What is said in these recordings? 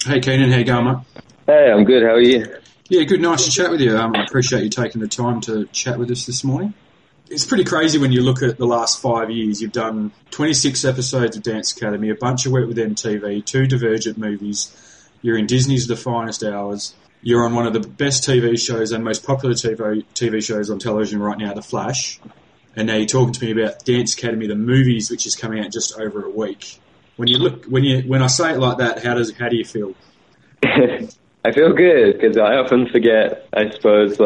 Hey Keenan, how you going, mate? Hey, I'm good. How are you? Yeah, good. Nice to chat with you. I appreciate you taking the time to chat with us this morning. It's pretty crazy when you look at the last 5 years. You've done 26 episodes of Dance Academy, a bunch of work with MTV, 2 Divergent movies. You're in Disney's The Finest Hours. You're on one of the best TV shows and most popular TV shows on television right now, The Flash. And now you're talking to me about Dance Academy, the movies, which is coming out just over a week. When I say it like that, how do you feel? I feel good because I often forget, I suppose,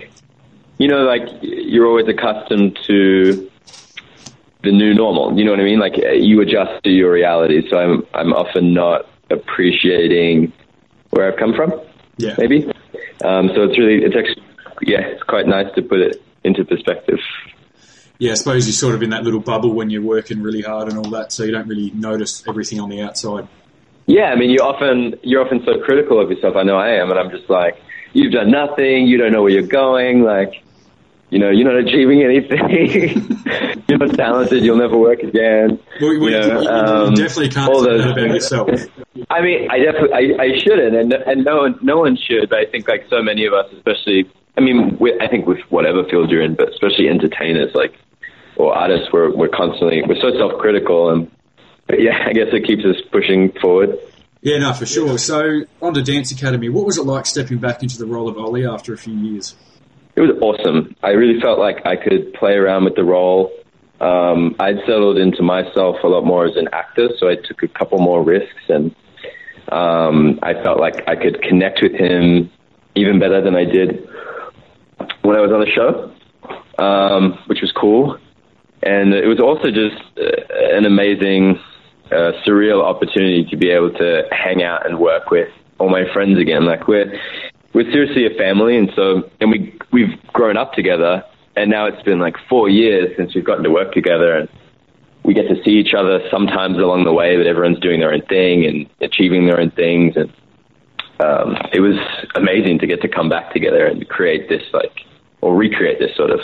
you're always accustomed to the new normal. You know what I mean? Like you adjust to your reality. So I'm often not appreciating where I've come from. Yeah. Maybe. So it's quite nice to put it into perspective. Yeah, I suppose you're sort of in that little bubble when you're working really hard and all that, so you don't really notice everything on the outside. Yeah, I mean, you're often so critical of yourself. I know I am, and I'm just like, you've done nothing. You don't know where you're going. Like, you're not achieving anything. You're not talented. You'll never work again. Well, you definitely can't say that about yourself. I mean, I shouldn't, and no one should. But I think like so many of us, especially, I think with whatever field you're in, but especially entertainers, or artists, we're so self-critical and. But yeah, I guess it keeps us pushing forward. Yeah, no, for sure. So, on to Dance Academy. What was it like stepping back into the role of Ollie after a few years? It was awesome. I really felt like I could play around with the role. I'd settled into myself a lot more as an actor, so I took a couple more risks, and I felt like I could connect with him even better than I did when I was on the show, which was cool. And it was also just an amazing, surreal opportunity to be able to hang out and work with all my friends again. Like we're seriously a family, and we've grown up together. And now it's been like 4 years since we've gotten to work together, and we get to see each other sometimes along the way. But everyone's doing their own thing and achieving their own things, and it was amazing to get to come back together and create this recreate this sort of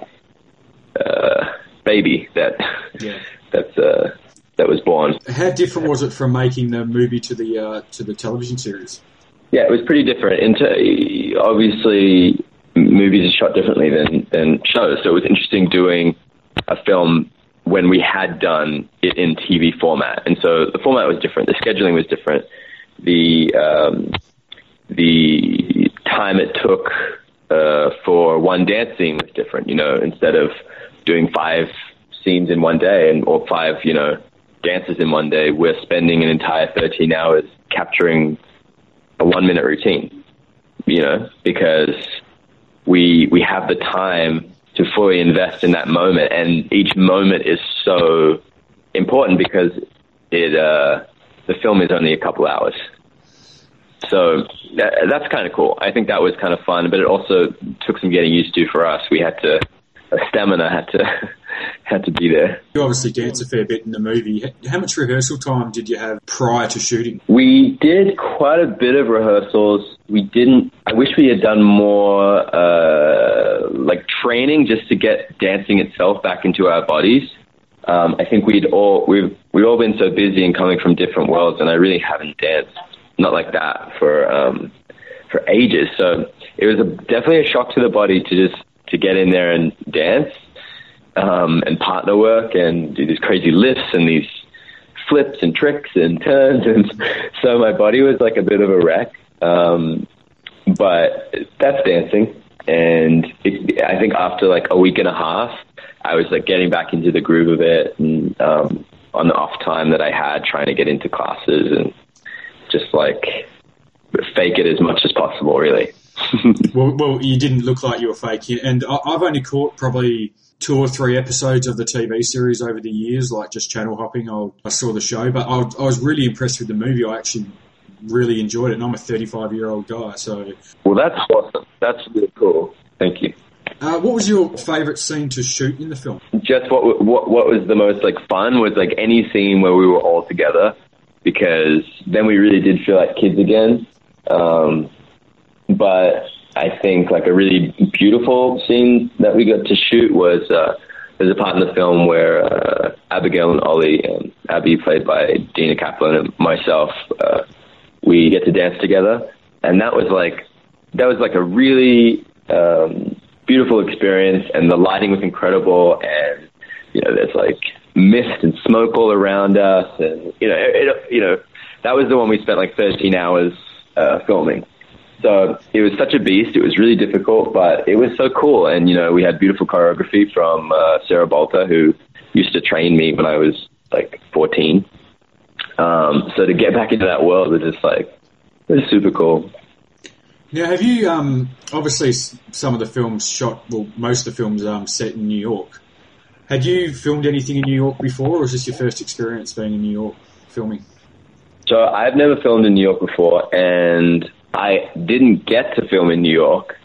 baby that was born. How different was it from making the movie to the television series? Yeah, it was pretty different. Obviously, movies are shot differently than shows, so it was interesting doing a film when we had done it in TV format, and so the format was different. The scheduling was different. The time it took for one dance scene was different. Instead of doing 5 scenes in one day or 5, dances in one day, we're spending an entire 13 hours capturing a 1-minute routine, because we have the time to fully invest in that moment. And each moment is so important because the film is only a couple hours. So that's kind of cool. I think that was kind of fun, but it also took some getting used to for us. Stamina had to be there. You obviously dance a fair bit in the movie. How much rehearsal time did you have prior to shooting? We did quite a bit of rehearsals. I wish we had done more training just to get dancing itself back into our bodies. I think we've all been so busy and coming from different worlds, and I really haven't danced not like that for ages. So it was definitely a shock to the body to get in there and dance, and partner work and do these crazy lifts and these flips and tricks and turns. And so my body was like a bit of a wreck. But that's dancing. And I think after like a week and a half, I was like getting back into the groove of it, and on the off time that I had, trying to get into classes and just like fake it as much as possible, really. Well, you didn't look like you were faking, and I've only caught probably 2 or 3 episodes of the TV series over the years, like just channel hopping. I saw the show, but I was really impressed with the movie. I actually really enjoyed it, and I'm a 35-year-old guy, so... Well, that's awesome. That's really cool. Thank you. What was your favourite scene to shoot in the film? Just what was the most fun was any scene where we were all together, because then we really did feel like kids again. But I think a really beautiful scene that we got to shoot was there's a part in the film where Abigail and Ollie, Abby played by Dina Kaplan, and myself, we get to dance together. And that was like a really beautiful experience, and the lighting was incredible, and there's like mist and smoke all around us, and that was the one we spent like 13 hours filming. So it was such a beast. It was really difficult, but it was so cool. And we had beautiful choreography from Sarah Bolter, who used to train me when I was like 14. So to get back into that world was just like, it was super cool. Now, have you, obviously some of the films most of the films set in New York. Had you filmed anything in New York before, or is this your first experience being in New York filming? So I've never filmed in New York before, and I didn't get to film in New York.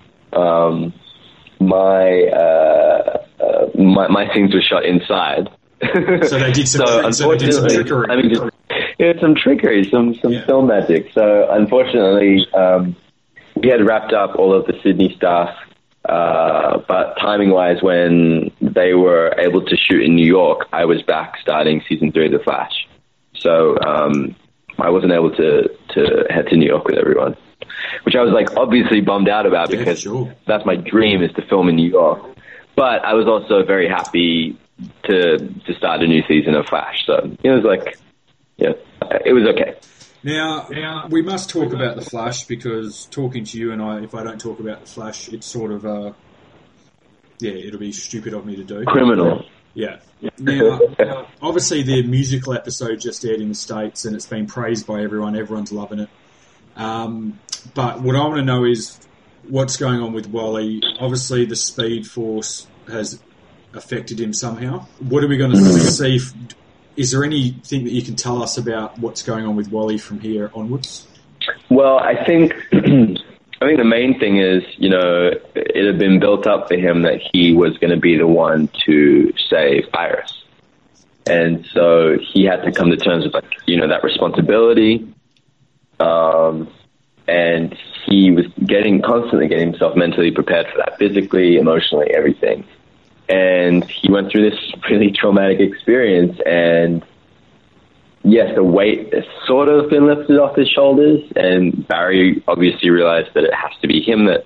My scenes were shot inside. So they did some trickery. I mean, some trickery, some film magic. So unfortunately, we had wrapped up all of the Sydney stuff, but timing-wise, when they were able to shoot in New York, I was back starting season 3 of The Flash. So I wasn't able to head to New York with everyone, which I was like obviously bummed out about, because that's my dream, is to film in New York. But I was also very happy to start a new season of Flash. So it was like, it was okay. Now, we must talk about The Flash, because talking to you and if I don't talk about The Flash, it's sort of, it'll be stupid of me to do. Criminal. Yeah. Now, obviously the musical episode just aired in the States, and it's been praised by everyone. Everyone's loving it. But what I want to know is what's going on with Wally. Obviously the Speed Force has affected him somehow. What are we going to see? Is there anything that you can tell us about what's going on with Wally from here onwards? Well, I think the main thing is, it had been built up for him that he was going to be the one to save Iris. And so he had to come to terms with, that responsibility. And he was constantly getting himself mentally prepared for that, physically, emotionally, everything. And he went through this really traumatic experience, and yes, the weight has sort of been lifted off his shoulders, and Barry obviously realized that it has to be him, that,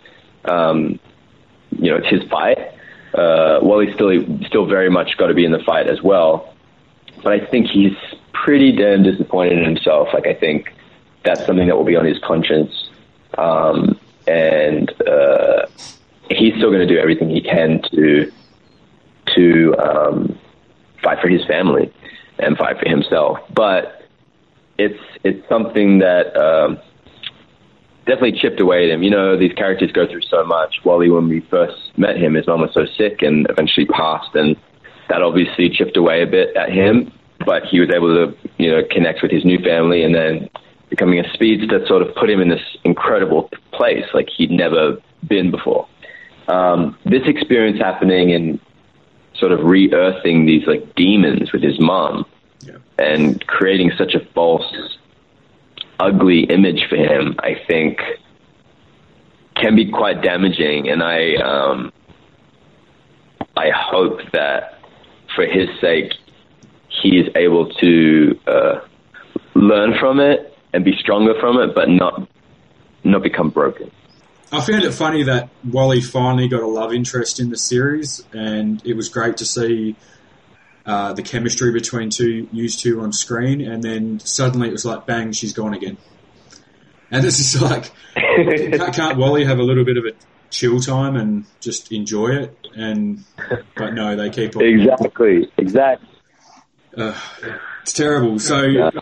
it's his fight. Wally's still very much got to be in the fight as well. But I think he's pretty damn disappointed in himself. Like, I think that's something that will be on his conscience. And he's still going to do everything he can to fight for his family and fight for himself. But it's something that definitely chipped away at him. These characters go through so much. Wally, when we first met him, his mom was so sick and eventually passed, and that obviously chipped away a bit at him. But he was able to, connect with his new family, and then becoming a speedster sort of put him in this incredible place like he'd never been before. This experience happening and sort of re-earthing these like demons with his mom, and creating such a false, ugly image for him, I think can be quite damaging. And I hope that for his sake, he is able to learn from it and be stronger from it, but not become broken. I found it funny that Wally finally got a love interest in the series, and it was great to see the chemistry between you two on screen, and then suddenly it was like, bang, she's gone again. And it's just like, can't Wally have a little bit of a chill time and just enjoy it? But no, they keep on. Exactly. It's terrible. So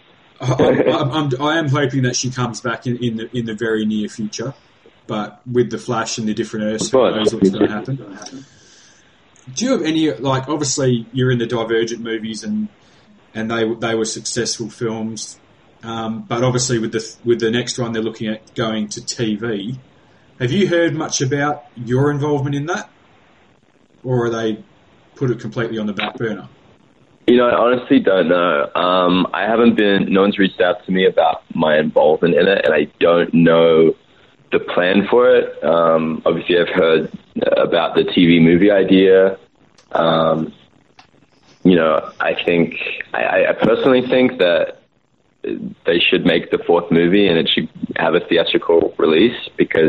I am hoping that she comes back in the very near future. But with the Flash and the different Earths, who knows what's going to happen. Do you have any, like, obviously you're in the Divergent movies and they were successful films, but obviously with the next one they're looking at going to TV. Have you heard much about your involvement in that? Or are they put it completely on the back burner? I honestly don't know. No one's reached out to me about my involvement in it, and I don't know the plan for it. Obviously, I've heard about the TV movie idea. I personally think that they should make the fourth movie and it should have a theatrical release because,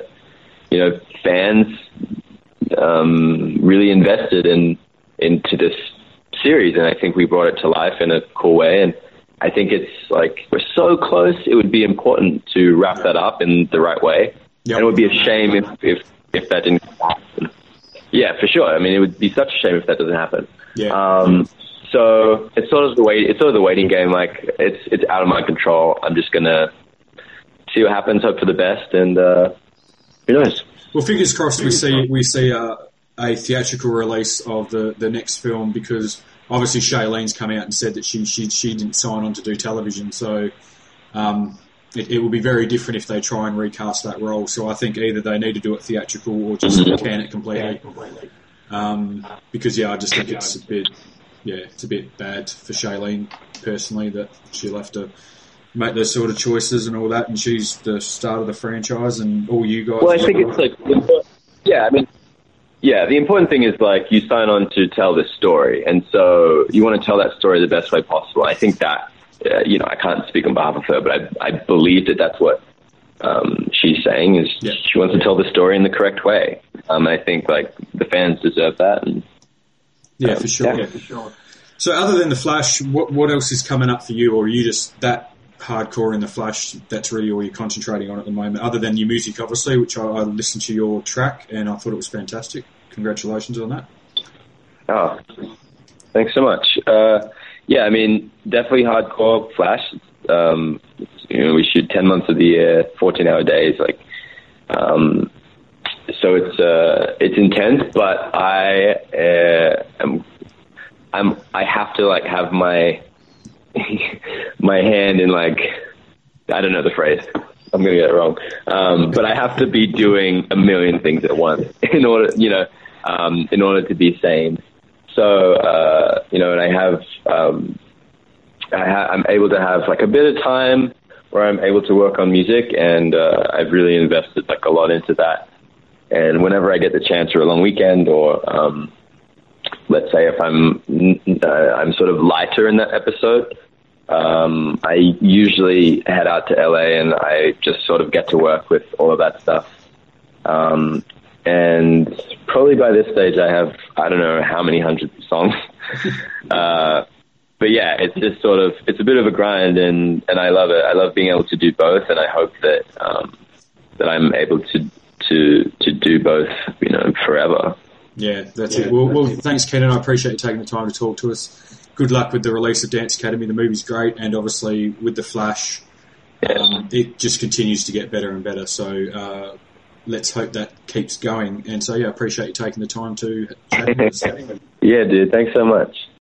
fans really invested into this series, and I think we brought it to life in a cool way. And I think it's like we're so close. It would be important to wrap that up in the right way, and it would be a shame if that didn't happen. Yeah, for sure. I mean, it would be such a shame if that doesn't happen. Yeah. So it's sort of the waiting game. Like it's out of my control. I'm just gonna see what happens, hope for the best, and who knows? Well, fingers crossed we see a theatrical release of the next film, because obviously Shailene's come out and said that she didn't sign on to do television, so it will be very different if they try and recast that role. So I think either they need to do it theatrical or just can it completely. Because I just think it's a bit bad for Shailene personally that she'll have to make those sort of choices and all that, and she's the start of the franchise and all you guys. Well, I think it's like, the important thing is like you sign on to tell this story, and so you want to tell that story the best way possible. I think that, I can't speak on behalf of her, but I believe that that's what she's saying is she wants to tell the story in the correct way. I think like the fans deserve that. And, for sure. Yeah, for sure. So other than The Flash, what else is coming up for you, or are you just that hardcore in The Flash, that's really all you're concentrating on at the moment, other than your music, obviously, which I listened to your track and I thought it was fantastic. Congratulations on that. Oh, thanks so much. I mean, definitely hardcore Flash. We shoot 10 months of the year, 14-hour days, so it's intense, but I have to like have my my hand in like, I don't know the phrase. I'm going to get it wrong. But I have to be doing a million things at once in order to be sane. So, and I'm able to have like a bit of time where I'm able to work on music, and I've really invested like a lot into that. And whenever I get the chance, or a long weekend, or let's say if I'm sort of lighter in that episode, I usually head out to LA and I just sort of get to work with all of that stuff. And probably by this stage I have, I don't know how many hundreds of songs. But yeah, it's just sort of, it's a bit of a grind, and I love it. I love being able to do both, and I hope that that I'm able to do both, forever. Yeah, that's it. Well, thanks, Kenan. I appreciate you taking the time to talk to us. Good luck with the release of Dance Academy. The movie's great, and obviously with The Flash, it just continues to get better and better. So let's hope that keeps going. And so, I appreciate you taking the time to chat with us. Yeah, dude. Thanks so much.